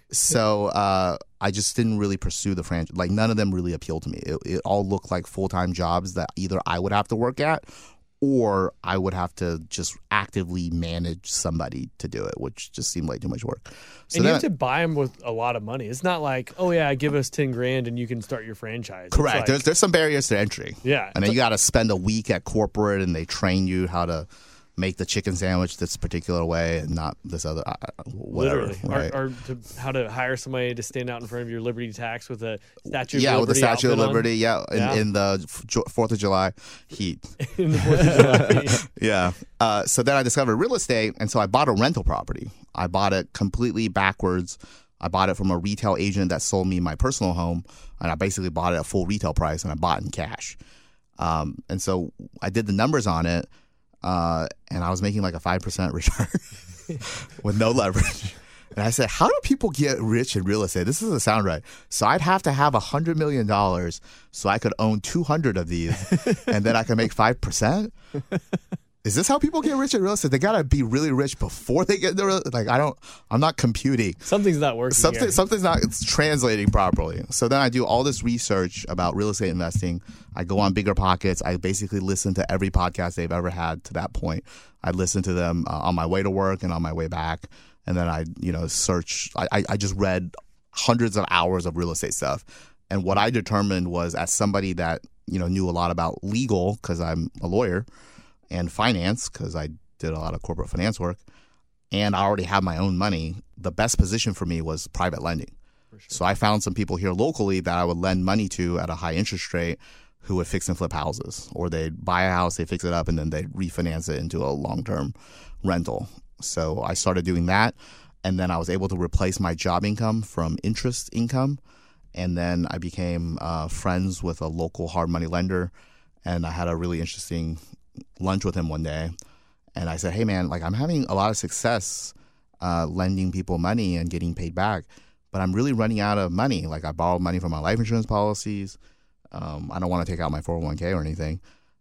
So uh, I just didn't really pursue the franchise. Like none of them really appealed to me. It, it all looked like full-time jobs that either I would have to work at or I would have to just actively manage somebody to do it, which just seemed like too much work. So and you then, have to buy them with a lot of money. It's not like, oh, yeah, give us ten grand and you can start your franchise. It's correct. like- there's there's some barriers to entry. Yeah. And then you got to spend a week at corporate and they train you how to make the chicken sandwich this particular way and not this other, uh, whatever. Literally. Right? Or, or to, how to hire somebody to stand out in front of your Liberty Tax with a Statue of yeah, Liberty with the Statue of outfit on. Liberty. Yeah, in, Yeah. in the Fourth of July heat. In the Fourth of July. Yeah. Uh, so then I discovered real estate, and so I bought a rental property. I bought it completely backwards. I bought it from a retail agent that sold me my personal home, and I basically bought it at full retail price, and I bought it in cash. Um, and so I did the numbers on it, uh, and I was making like a five percent return with no leverage. And I said, how do people get rich in real estate? This doesn't sound right. So I'd have to have one hundred million dollars so I could own two hundred of these, and then I could make five percent? is this how people get rich in real estate? They gotta be really rich before they get into real like I don't I'm not computing. Something's not working. Something here. something's not it's translating properly. So then I do all this research about real estate investing. I go on Bigger Pockets. I basically listen to every podcast they've ever had to that point. I listen to them uh, on my way to work and on my way back. And then I, you know, search. I, I just read hundreds of hours of real estate stuff. And what I determined was, as somebody that, you know, knew a lot about legal because I'm a lawyer, and finance because I did a lot of corporate finance work, and I already have my own money, the best position for me was private lending. Sure. So I found some people here locally that I would lend money to at a high interest rate who would fix and flip houses, or they'd buy a house, they fix it up, and then they'd refinance it into a long-term rental. So I started doing that, and then I was able to replace my job income from interest income. And then I became uh, friends with a local hard money lender, and I had a really interesting lunch with him one day. And I said, hey, man, like I'm having a lot of success uh, lending people money and getting paid back, but I'm really running out of money. Like I borrowed money from my life insurance policies. Um, I don't want to take out my four oh one k or anything.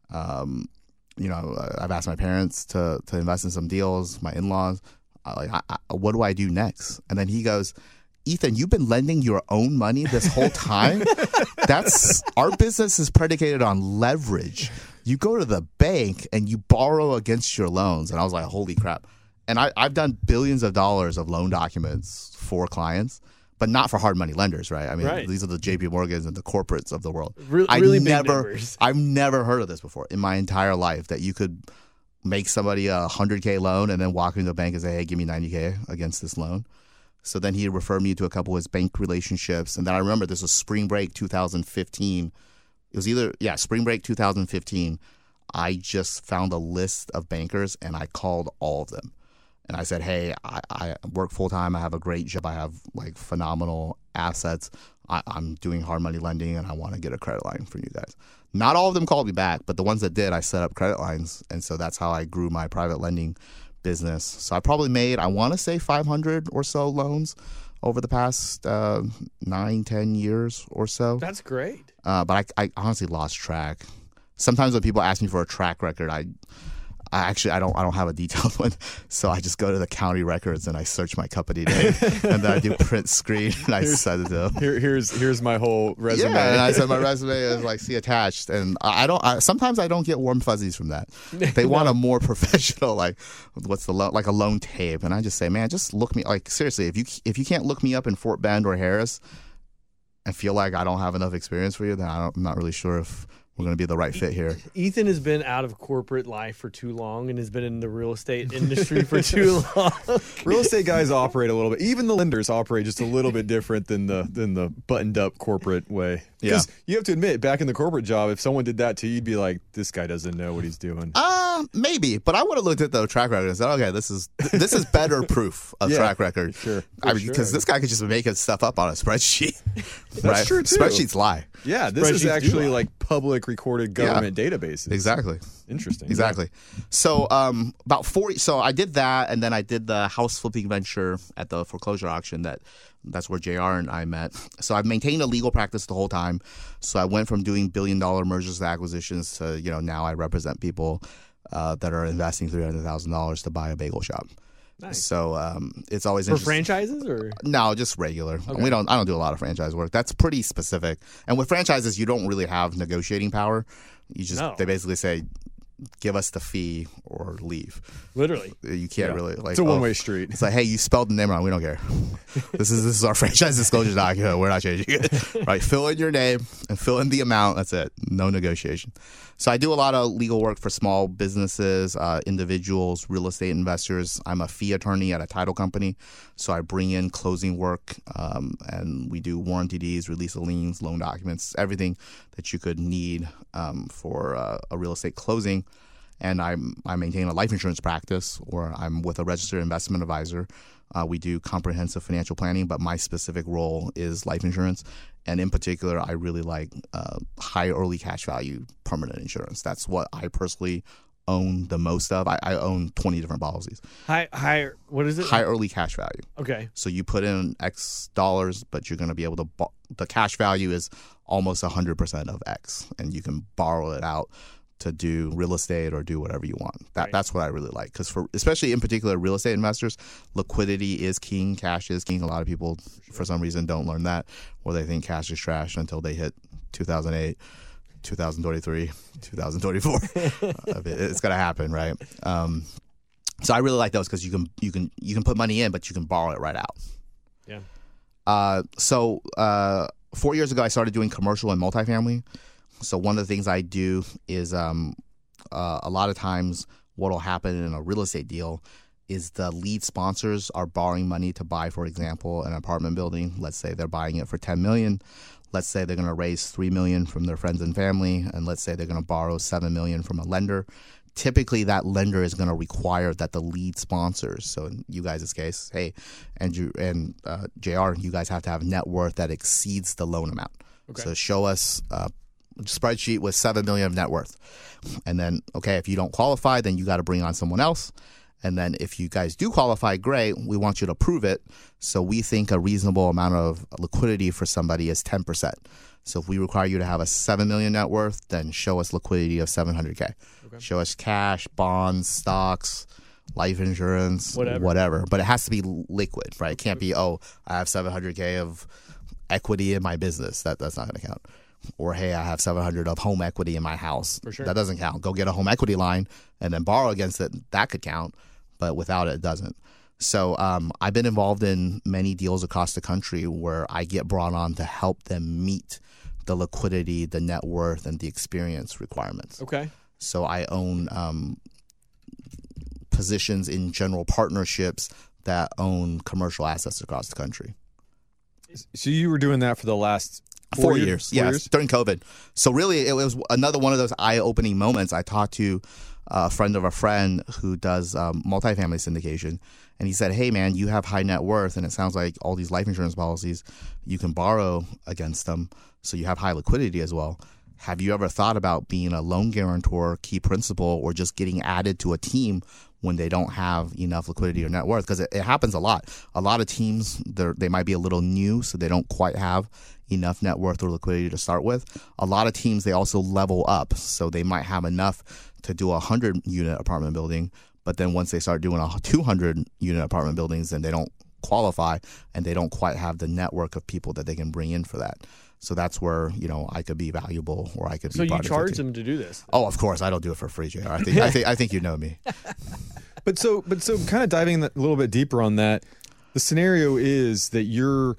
Um, you know, I've asked my parents to to invest in some deals, my in-laws. I, like, I, I, what do I do next? And then he goes, Ethan, you've been lending your own money this whole time? That's our business is predicated on leverage. You go to the bank and you borrow against your loans. And I was like, holy crap. And I, I've done billions of dollars of loan documents for clients, but not for hard money lenders, right? I mean, right. These are the J P Morgans and the corporates of the world. Re- I really never, big numbers. I've never heard of this before in my entire life, that you could make somebody a one hundred K loan and then walk into the bank and say, hey, give me ninety K against this loan. So then he referred me to a couple of his bank relationships. And then I remember this was spring break two thousand fifteen. It was either, yeah, spring break two thousand fifteen. I just found a list of bankers and I called all of them. And I said, hey, I, I work full time. I have a great job. I have like phenomenal assets. I, I'm doing hard money lending and I want to get a credit line from you guys. Not all of them called me back, but the ones that did, I set up credit lines. And so that's how I grew my private lending business. So I probably made, I want to say five hundred or so loans over the past uh, nine, ten years or so. That's great. Uh, but I, I honestly lost track. Sometimes when people ask me for a track record, I, I actually I don't I don't have a detailed one. So I just go to the county records and I search my company name, and then I do print screen and I Here's- send it to them. Here, here's here's my whole resume. Yeah, and I said my resume is like see attached, and I I don't. I, sometimes I don't get warm fuzzies from that. They want a more professional, like what's the lo- like a loan tape, and I just say, man, just look me like seriously. If you if you can't look me up in Fort Bend or Harris, and feel like I don't have enough experience for you, then I don't, I'm not really sure if we're going to be the right fit here. Ethan has been out of corporate life for too long and has been in the real estate industry for too long. Real estate guys operate a little bit. Even the lenders operate just a little bit different than the than the buttoned up corporate way. Because you have to admit, back in the corporate job, if someone did that to you, you'd be like, "This guy doesn't know what he's doing." Uh, maybe, but I would have looked at the track record and said, "Okay, this is this is better proof of Yeah, track record." sure, I for mean, because sure. this guy could just make his stuff up on a spreadsheet. That's right? true, too. Spreadsheets lie. Yeah, this Spreadsheets is do actually lie. like public recorded government databases. Exactly. Interesting. Exactly. So um, about forty. So I did that, and then I did the house flipping venture at the foreclosure auction. That that's where J R and I met. So I've maintained a legal practice the whole time. So I went from doing billion dollar mergers and acquisitions to you know now I represent people uh, that are investing three hundred thousand dollars to buy a bagel shop. Nice. So um, it's always For interesting. franchises or No, just regular. We don't. I don't do a lot of franchise work. That's pretty specific. And with franchises, you don't really have negotiating power. You just No. they basically say, "Give us the fee or leave." literally. You can't Yeah. really like. It's a oh, one way street. It's like, hey, you spelled the name wrong. We don't care. this is this is our franchise disclosure document. We're not changing it. Right? Fill in your name and fill in the amount. That's it. No negotiation. So I do a lot of legal work for small businesses, uh, individuals, real estate investors. I'm a fee attorney at a title company, so I bring in closing work, um, and we do warranty deeds, release of liens, loan documents, everything that you could need um, for uh, a real estate closing. And I'm, I maintain a life insurance practice, or I'm with a registered investment advisor. Uh, we do comprehensive financial planning, but my specific role is life insurance. And in particular, I really like uh, high early cash value permanent insurance. That's what I personally own the most of. I, I own twenty different policies. High higher what is it? High early cash value. Okay. So you put in X dollars, but you're going to be able to bo- – the cash value is almost one hundred percent of X, and you can borrow it out to do real estate or do whatever you want. That Right. That's what I really like, because for especially in particular real estate investors, liquidity is king, cash is king. A lot of people for some reason don't learn that, or they think cash is trash until they hit two thousand eight, two thousand twenty-three, two thousand twenty-four. It's gonna happen, right? Um, so I really like those because you can you can you can put money in, but you can borrow it right out. Yeah. Uh, so uh, four years ago, I started doing commercial and multifamily. So one of the things I do is um, uh, a lot of times what will happen in a real estate deal is the lead sponsors are borrowing money to buy, for example, an apartment building. Let's say they're buying it for ten million dollars. Let's say they're going to raise three million dollars from their friends and family, and let's say they're going to borrow seven million dollars from a lender. Typically, that lender is going to require that the lead sponsors, so in you guys' case, hey, Andrew and uh, J R, you guys have to have net worth that exceeds the loan amount. Okay. So show us a spreadsheet with seven million dollars of net worth. And then, okay, if you don't qualify, then you got to bring on someone else. And then if you guys do qualify, great, we want you to prove it. So we think a reasonable amount of liquidity for somebody is ten percent. So if we require you to have a seven million dollars net worth, then show us liquidity of seven hundred K. Okay. Show us cash, bonds, stocks, life insurance, Whatever. whatever. But it has to be liquid, right? It can't be, oh, I have seven hundred K of equity in my business. That That's not going to count. Or, hey, I have seven hundred of home equity in my house. For sure. That doesn't count. Go get a home equity line and then borrow against it. That could count. But without it, it doesn't. So um, I've been involved in many deals across the country where I get brought on to help them meet the liquidity, the net worth, and the experience requirements. Okay. So I own um, positions in general partnerships that own commercial assets across the country. So you were doing that for the last four, Four years? years, Four yes, years? during COVID. So really, it was another one of those eye-opening moments. I talked to a friend of a friend who does um, multifamily syndication, and he said, hey, man, you have high net worth, and it sounds like all these life insurance policies, you can borrow against them, so you have high liquidity as well. Have you ever thought about being a loan guarantor, key principal, or just getting added to a team when they don't have enough liquidity or net worth? Because it, it happens a lot. A lot of teams, they might be a little new, so they don't quite have enough net worth or liquidity to start with. A lot of teams, they also level up, so they might have enough to do a hundred-unit apartment building, but then once they start doing a two hundred-unit apartment buildings, then they don't qualify, and they don't quite have the network of people that they can bring in for that. So that's where, you know, I could be valuable, or I could be So you part of the charge team. them to do this? Oh, of course, I don't do it for free, J R. I think I think I think you know me. But so, but so, kind of diving a little bit deeper on that, the scenario is that you're,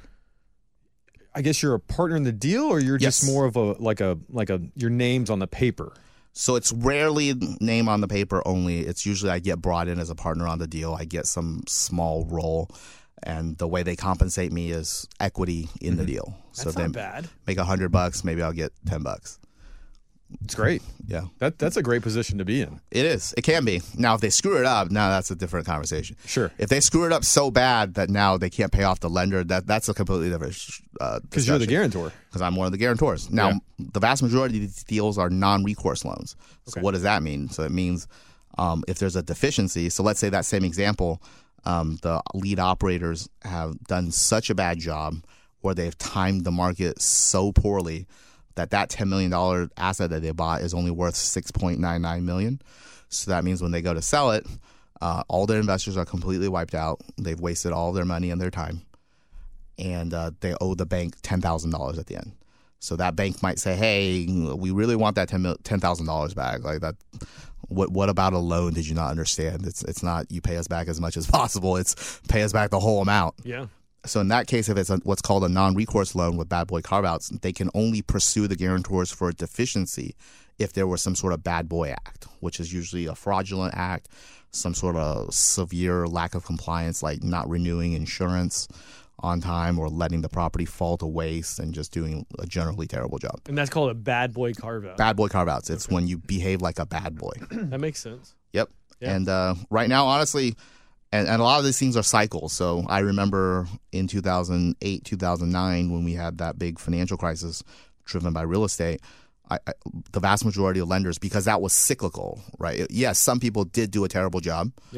I guess you're a partner in the deal, or you're Yes. just more of a like a like a your name's on the paper. So it's rarely name on the paper only. It's usually I get brought in as a partner on the deal. I get some small role, and the way they compensate me is equity in Mm-hmm. the deal. So That's they not bad. make a hundred bucks, maybe I'll get ten bucks. It's great. Yeah, That that's a great position to be in. it is. It can be. Now, if they screw it up, now that's a different conversation. Sure. If they screw it up so bad that now they can't pay off the lender, that that's a completely different. Uh, Because you're the guarantor. Because I'm one of the guarantors. Now, Yeah. the vast majority of these deals are non-recourse loans. So Okay. what does that mean? So it means um, if there's a deficiency, so let's say that same example, um, the lead operators have done such a bad job, or they've timed the market so poorly that that ten million dollars asset that they bought is only worth six point nine nine million dollars. So that means when they go to sell it, uh, all their investors are completely wiped out. They've wasted all their money and their time. And uh, they owe the bank ten thousand dollars at the end. So that bank might say, hey, we really want that ten thousand dollars back. Like that. What what about a loan did you not understand? It's it's not you pay us back as much as possible. It's pay us back the whole amount. Yeah. So in that case, if it's a, what's called a non-recourse loan with bad boy carve-outs, they can only pursue the guarantors for a deficiency if there was some sort of bad boy act, which is usually a fraudulent act, some sort of severe lack of compliance, like not renewing insurance on time or letting the property fall to waste and just doing a generally terrible job. And that's called a bad boy carve out. Bad boy carve-outs. It's when you behave like a bad boy. That makes sense. Yep. Yeah. And uh, right now, honestly, and, and a lot of these things are cycles. So I remember in two thousand eight, two thousand nine, when we had that big financial crisis driven by real estate, I, I, the vast majority of lenders, because that was cyclical, right? Yes, some people did do a terrible job, Yeah.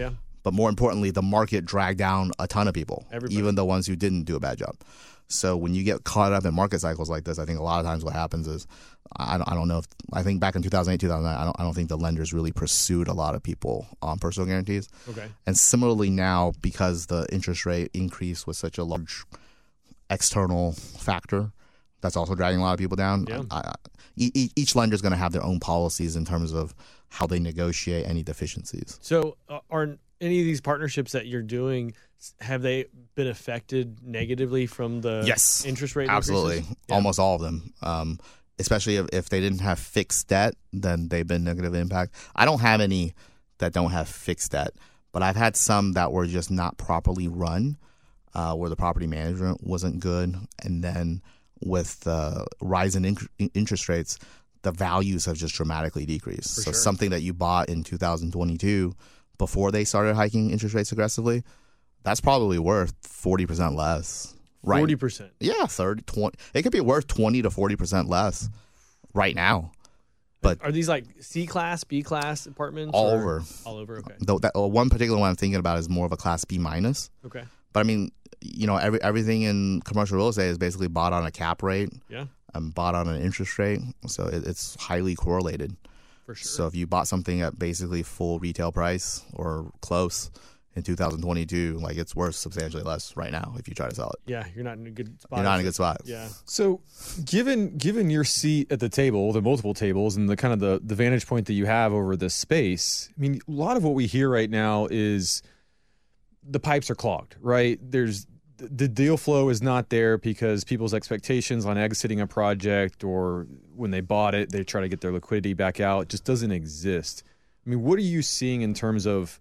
But more importantly, the market dragged down a ton of people, Everybody. even the ones who didn't do a bad job. So when you get caught up in market cycles like this, I think a lot of times what happens is, I don't, I don't know if, I think back in two thousand eight, two thousand nine, I don't, I don't think the lenders really pursued a lot of people on personal guarantees. Okay. And similarly now, because the interest rate increase was such a large external factor, that's also dragging a lot of people down. Yeah. I, I, e- each lender is going to have their own policies in terms of how they negotiate any deficiencies. So uh, are any of these partnerships that you're doing, have they been affected negatively from the Yes, interest rate absolutely. increases? Yeah. Almost all of them. Um, especially if, if they didn't have fixed debt, then they've been negative impact. I don't have any that don't have fixed debt, but I've had some that were just not properly run, uh, where the property management wasn't good. And then with the rise in in- interest rates, the values have just dramatically decreased. For so sure. something that you bought in two thousand twenty-two before they started hiking interest rates aggressively, that's probably worth forty percent less. Right. forty percent. Yeah, thirty, twenty. It could be worth twenty to forty percent less right now. But Are these like C class, B class apartments? all or- over. All over. Okay. Though that uh, one particular one I'm thinking about is more of a class B minus. Okay. But I mean, you know, every everything in commercial real estate is basically bought on a cap rate Yeah, and bought on an interest rate, so it, it's highly correlated. for sure. So if you bought something at basically full retail price or close in two thousand twenty-two, like it's worth substantially less right now if you try to sell it. yeah, you're not in a good spot. You're not in a good spot. Yeah. So, given given your seat at the table, the multiple tables, and the kind of the, the vantage point that you have over this space, I mean, a lot of what we hear right now is the pipes are clogged, right? There's the deal flow is not there because people's expectations on exiting a project, or when they bought it, they try to get their liquidity back out. It just doesn't exist. I mean, what are you seeing in terms of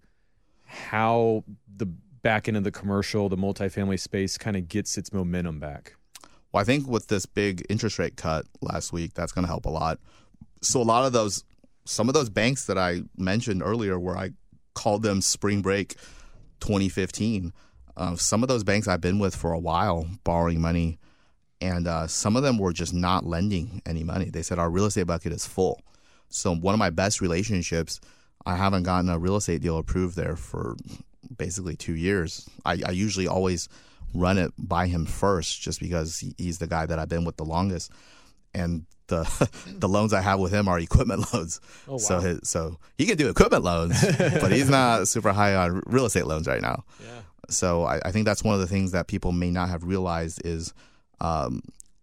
how the back end of the commercial, the multifamily space kind of gets its momentum back? Well, I think with this big interest rate cut last week, that's going to help a lot. So a lot of those, some of those banks that I mentioned earlier, where I called them spring break twenty fifteen, uh, some of those banks I've been with for a while, borrowing money, and uh, some of them were just not lending any money. They said our real estate bucket is full. So one of my best relationships, I haven't gotten a real estate deal approved there for basically two years. I, I usually always run it by him first, just because he, he's the guy that I've been with the longest, and the the loans I have with him are equipment loans. Oh, wow. So his, so he can do equipment loans, but he's not super high on real estate loans right now. Yeah. So I, I think that's one of the things that people may not have realized is um,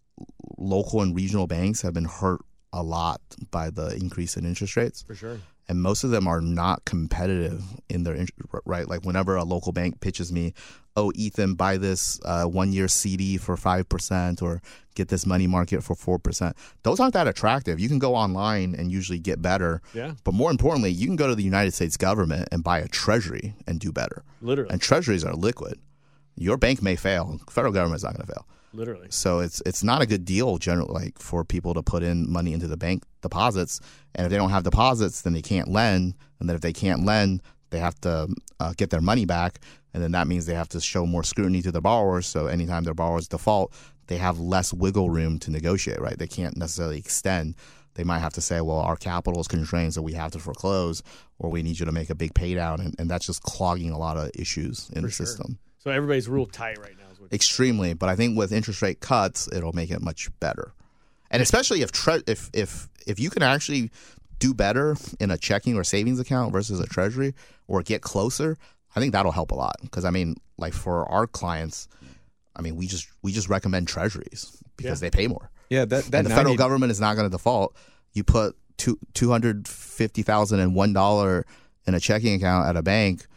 local and regional banks have been hurt a lot by the increase in interest rates. For sure. And most of them are not competitive in their interest, right? Like whenever a local bank pitches me, oh, Ethan, buy this uh, one-year C D for five percent or get this money market for four percent. Those aren't that attractive. You can go online and usually get better. Yeah. But more importantly, you can go to the United States government and buy a treasury and do better. Literally. And treasuries are liquid. Your bank may fail. Federal government's not going to fail. Literally. So it's it's not a good deal generally, like for people to put in money into the bank deposits, and if they don't have deposits, then they can't lend, and then if they can't lend, they have to uh, get their money back, and then that means they have to show more scrutiny to their borrowers. So anytime their borrowers default, they have less wiggle room to negotiate. Right? They can't necessarily extend. They might have to say, well, our capital is constrained, so we have to foreclose, or we need you to make a big pay down, and, and that's just clogging a lot of issues in For the sure. system. So everybody's real tight right now. Is what Extremely, but I think with interest rate cuts, it'll make it much better. And especially if tre- if if if you can actually do better in a checking or savings account versus a treasury, or get closer, I think that'll help a lot. Because I mean, like for our clients, I mean, we just we just recommend treasuries because Yeah. they pay more. Yeah, that that And the federal ninety government is not going to default. You put two two hundred fifty thousand and one dollar in a checking account at a bank.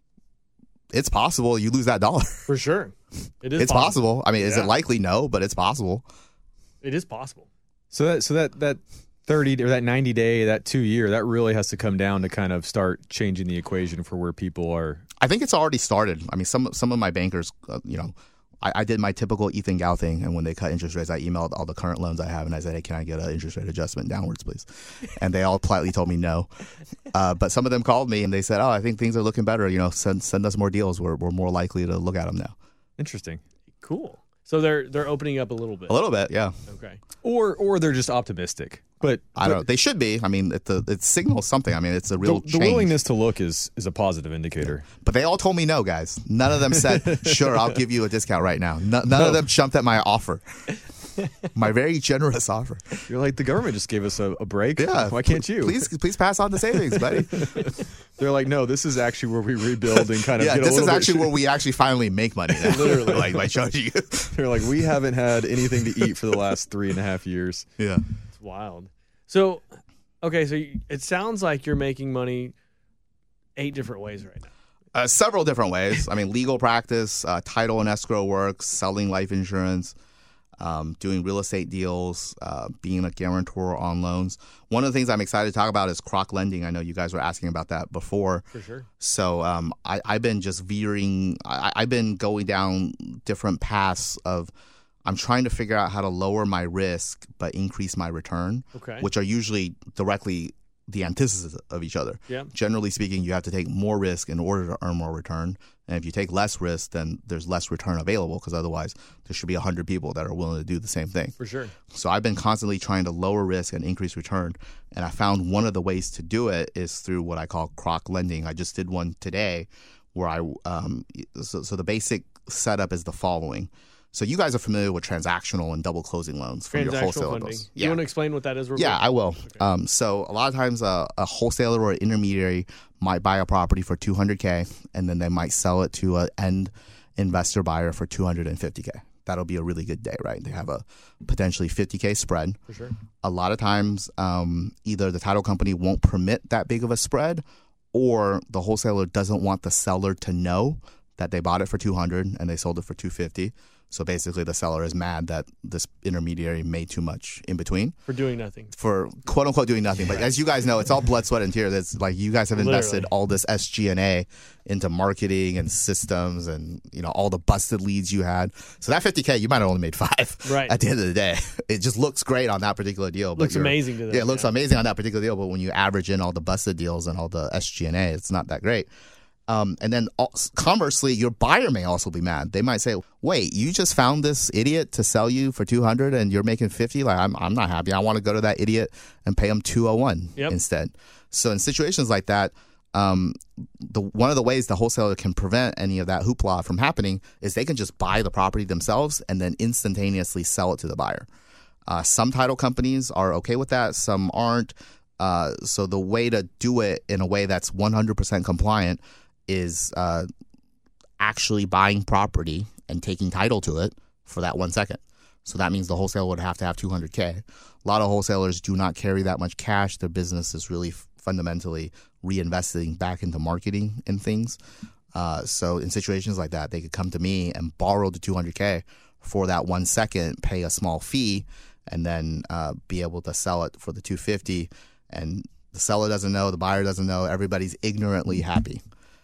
It's possible you lose that dollar. For sure. It is It's possible. I mean, is Yeah. it likely? No, but it's possible. It is possible. So that so that that thirty or that ninety day, that two year, that really has to come down to kind of start changing the equation for where people are. I think it's already started. I mean, some some of my bankers, uh, you know, I, I did my typical Ethan Gao thing, and when they cut interest rates, I emailed all the current loans I have, and I said, "Hey, can I get an interest rate adjustment downwards, please?" And they all politely told me no. Uh, but some of them called me and they said, "Oh, I think things are looking better. You know, send send us more deals. We're we're more likely to look at them now." Interesting. Cool. So they're they're opening up a little bit. A little bit, yeah. Okay. Or or they're just optimistic. But I don't know. They should be. I mean, it, the, it signals something. I mean, it's a real the, the change. willingness to look is is a positive indicator. But they all told me no, guys. None of them said, sure, I'll give you a discount right now. No, none No. of them jumped at my offer. My very generous offer. You're like, the government just gave us a, a break. Yeah. Why can't you? Please, please pass on the savings, buddy. They're like, no, this is actually where we rebuild and kind of Yeah, get a this is little bit- actually where we actually finally make money. Now. Literally. like by charging you. They're like, we haven't had anything to eat for the last three and a half years. Yeah. It's wild. So, okay, so you, it sounds like you're making money eight different ways right now. Uh, several different ways. I mean, legal practice, uh, title and escrow work, selling life insurance, um, doing real estate deals, uh, being a guarantor on loans. One of the things I'm excited to talk about is croc lending. I know you guys were asking about that before. For sure. So um, I, I've been just veering. I, I've been going down different paths of I'm trying to figure out how to lower my risk but increase my return, Okay. which are usually directly the antithesis of each other. Yeah. Generally speaking, you have to take more risk in order to earn more return. And if you take less risk, then there's less return available because otherwise there should be one hundred people that are willing to do the same thing. For sure. So I've been constantly trying to lower risk and increase return. And I found one of the ways to do it is through what I call croc lending. I just did one today where I um, – so, so the basic setup is the following. So you guys are familiar with transactional and double closing loans from your Transactional wholesaler funding. books. You want to explain what that is real Yeah, quick? I will. Um, so a lot of times uh, a wholesaler or an intermediary might buy a property for two hundred K and then they might sell it to an end investor buyer for two hundred fifty K. That'll be a really good day, right? They have a potentially fifty K spread. For sure. A lot of times um, either the title company won't permit that big of a spread or the wholesaler doesn't want the seller to know that they bought it for two hundred and they sold it for two fifty. So basically, the seller is mad that this intermediary made too much in between For doing nothing. for quote unquote doing nothing. But as you guys know, it's all blood, sweat, and tears. It's like you guys have invested Literally. all this S G and A into marketing and systems, and you know all the busted leads you had. So that fifty K, you might have only made five. Right. At the end of the day, it just looks great on that particular deal. but Looks you're- amazing to them, Yeah, it looks yeah. amazing on that particular deal. But when you average in all the busted deals and all the S G and A, it's not that great. Um, and then al- conversely, your buyer may also be mad. They might say, wait, you just found this idiot to sell you for two hundred and you're making fifty? Like, I'm, I'm not happy. I want to go to that idiot and pay him two oh one Yep. instead. So in situations like that, um, the one of the ways the wholesaler can prevent any of that hoopla from happening is they can just buy the property themselves and then instantaneously sell it to the buyer. Uh, some title companies are okay with that. Some aren't. Uh, so the way to do it in a way that's one hundred percent compliant is uh, actually buying property and taking title to it for that one second. So that means the wholesaler would have to have two hundred K. A lot of wholesalers do not carry that much cash. Their business is really f- fundamentally reinvesting back into marketing and things. Uh, so in situations like that, they could come to me and borrow the two hundred K for that one second, pay a small fee, and then uh, be able to sell it for the two hundred fifty. And the seller doesn't know, the buyer doesn't know, everybody's ignorantly happy.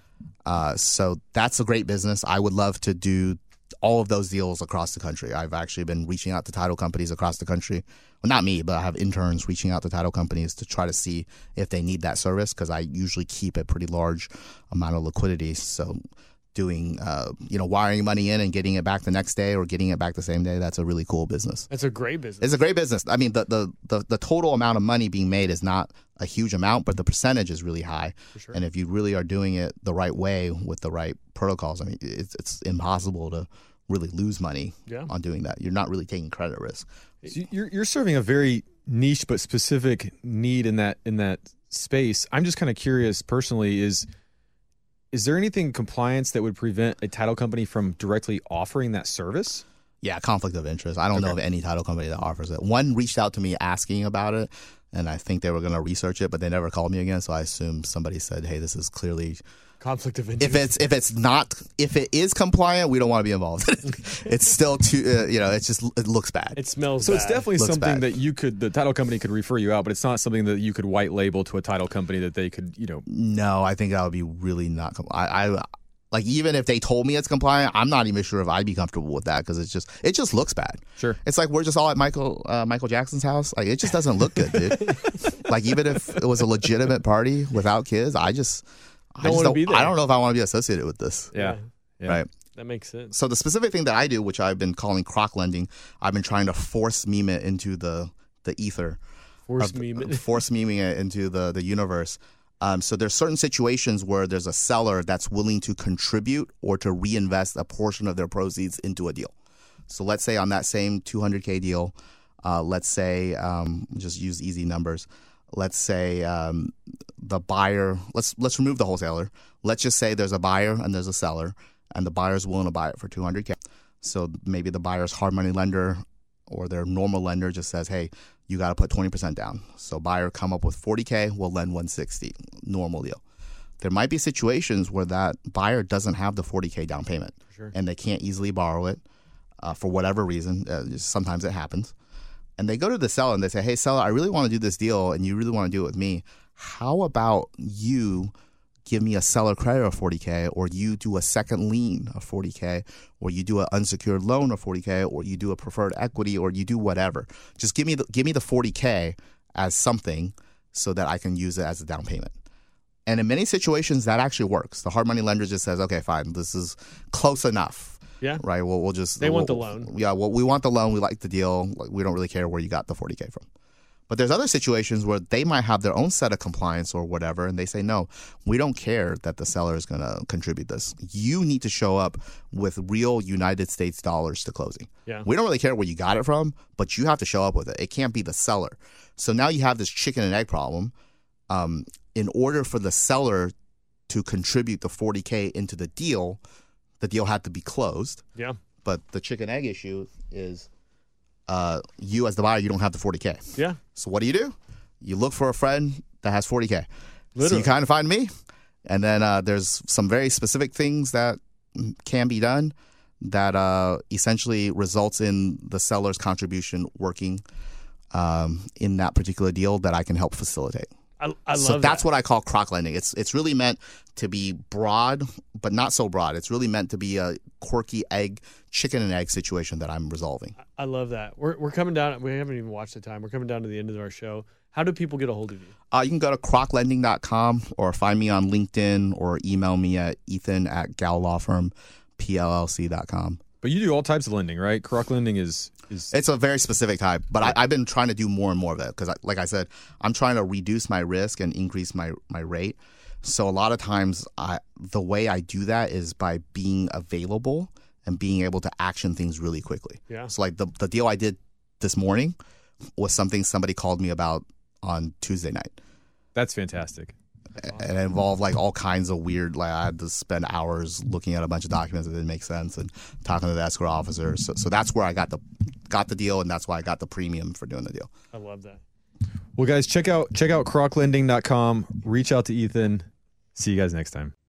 Uh, so that's a great business. I would love to do all of those deals across the country. I've actually been reaching out to title companies across the country. Well, not me, but I have interns reaching out to title companies to try to see if they need that service because I usually keep a pretty large amount of liquidity. So doing, uh, you know, wiring money in and getting it back the next day or getting it back the same day, that's a really cool business. That's a great business. It's a great business. I mean, the, the, the, the total amount of money being made is not a huge amount, but the percentage is really high. sure. And if you really are doing it the right way with the right protocols, I mean, it's, it's impossible to really lose money Yeah. on doing that. You're not really taking credit risk. So you're you're serving a very niche but specific need in that in that space. I'm just kind of curious personally is is there anything in compliance that would prevent a title company from directly offering that service? Yeah, conflict of interest. I don't know of any title company that offers it. One reached out to me asking about it, and I think they were going to research it, but they never called me again. So I assume somebody said, "Hey, this is clearly Conflict of interest. if it's if it's not if it is compliant, we don't want to be involved. It's still too uh, you know it's just it looks bad. it smells So bad. it's definitely Looks something bad. that you could the title company could refer you out, but it's not something that you could white label to a title company that they could, you know. No, I think that would be really not. Com- I, I like even if they told me it's compliant, I'm not even sure if I'd be comfortable with that because it's just it just looks bad. Sure. It's like we're just all at Michael uh, Michael Jackson's house. Like it just doesn't look good, dude. Like even if it was a legitimate party without kids, I just I Don't just wanna don't. be there. I don't know if I want to be associated with this. Yeah. Yeah. Right. That makes sense. So the specific thing that I do, which I've been calling croc lending, I've been trying to force meme it into the the ether. Force of, meme it. Force meming it into the, the universe. Um, so there's certain situations where there's a seller that's willing to contribute or to reinvest a portion of their proceeds into a deal. So let's say on that same two hundred K deal, uh, let's say, um, just use easy numbers. Let's say um, the buyer, let's let's remove the wholesaler. Let's just say there's a buyer and there's a seller, and the buyer's willing to buy it for two hundred K. So maybe the buyer's hard money lender or their normal lender just says, hey, you got to put twenty percent down. So buyer come up with forty K, we'll lend one hundred sixty, normal deal. There might be situations where that buyer doesn't have the forty K down payment, Sure. and they can't easily borrow it uh, for whatever reason. Uh, sometimes it happens. And they go to the seller and they say, hey, seller, I really want to do this deal and you really want to do it with me. How about you give me a seller credit of forty K, or you do a second lien of forty K, or you do an unsecured loan of forty K, or you do a preferred equity, or you do whatever. Just give me the, give me the forty K as something so that I can use it as a down payment. And in many situations, that actually works. The hard money lender just says, okay, fine, this is close enough. Yeah. Right. We'll, we'll just. They we'll, want the loan. Yeah. Well, we want the loan. We like the deal. Like, we don't really care where you got the forty K from. But there's other situations where they might have their own set of compliance or whatever, and they say, no, we don't care that the seller is going to contribute this. You need to show up with real United States dollars to closing. Yeah. We don't really care where you got it from, but you have to show up with it. It can't be the seller. So now you have this chicken and egg problem. Um, in order for the seller to contribute the forty K into the deal, the deal had to be closed. Yeah. But the chicken egg issue is uh, you as the buyer, you don't have the forty K. Yeah. So what do you do? You look for a friend that has forty K. Literally. So you kind of find me. And then uh, there's some very specific things that can be done that uh, essentially results in the seller's contribution working um, in that particular deal that I can help facilitate. I, I love so that's that. what I call croc lending. It's it's really meant to be broad, but not so broad. It's really meant to be a quirky egg, chicken and egg situation that I'm resolving. I love that. We're we're coming down. We haven't even watched the time. We're coming down to the end of our show. How do people get a hold of you? Uh, you can go to croc lending dot com or find me on LinkedIn or email me at ethan at gal law firm p l l c dot com. But you do all types of lending, right? Croc lending is is It's a very specific type, but I, I've been trying to do more and more of it because, like I said, I'm trying to reduce my risk and increase my, my rate. So a lot of times, I, the way I do that is by being available and being able to action things really quickly. Yeah. So like the the deal I did this morning was something somebody called me about on Tuesday night. that's fantastic. And it involved like all kinds of weird, like I had to spend hours looking at a bunch of documents that didn't make sense and talking to the escrow officer. So, so that's where I got the got the deal, and that's why I got the premium for doing the deal. I love that. Well, guys, check out check out croc lending dot com. Reach out to Ethan. See you guys next time.